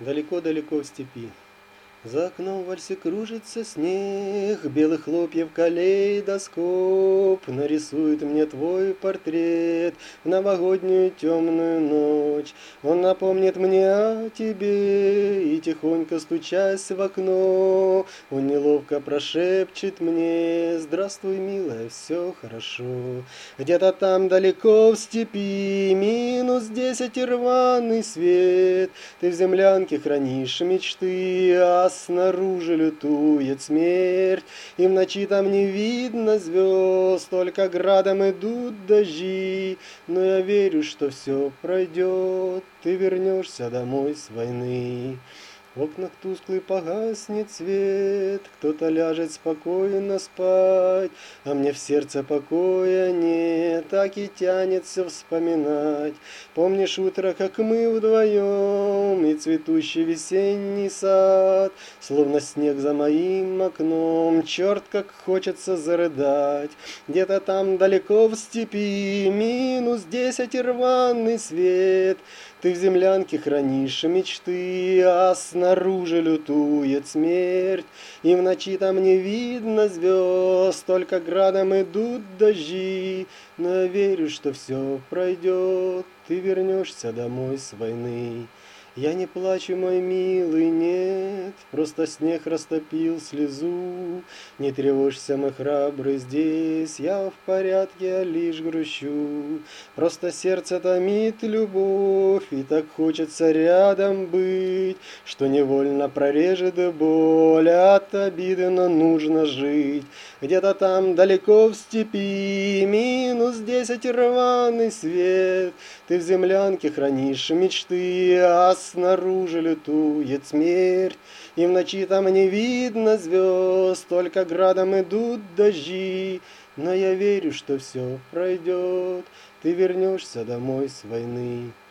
Далеко-далеко в степи. За окном в вальсе кружится снег, белых хлопьев калейдоскоп нарисует мне твой портрет в новогоднюю темную ночь. Он напомнит мне о тебе, и тихонько стучась в окно, он неловко прошепчет мне: здравствуй, милая, все хорошо. Где-то там далеко в степи -10 и рваный свет. Ты в землянке хранишь мечты, а снаружи лютует смерть. И в ночи там не видно звезд, только градом идут дожди. Но я верю, что все пройдет, ты вернешься домой с войны. В окнах тусклый погаснет свет, кто-то ляжет спокойно спать, а мне в сердце покоя нет, так и тянется вспоминать. Помнишь утро, как мы вдвоем, и цветущий весенний сад, словно снег за моим окном, черт, как хочется зарыдать. Где-то там далеко в степи -10 и рваный свет. Ты в землянке хранишь мечты, а снаружи лютует смерть. И в ночи там не видно звезд, только градом идут дожди. Но я верю, что все пройдет, ты вернешься домой с войны. Я не плачу, мой милый, нет, просто снег растопил слезу. Не тревожься, мой храбрый, здесь я в порядке, я лишь грущу. Просто сердце томит любовь, и так хочется рядом быть, что невольно прорежет боль от обиды, но нужно жить. Где-то там далеко в степи -10 рваный свет. Ты в землянке хранишь мечты, а снаружи лютует смерть. И в ночи там не видно звезд, только градом идут дожди. Но я верю, что все пройдет, ты вернешься домой с войны.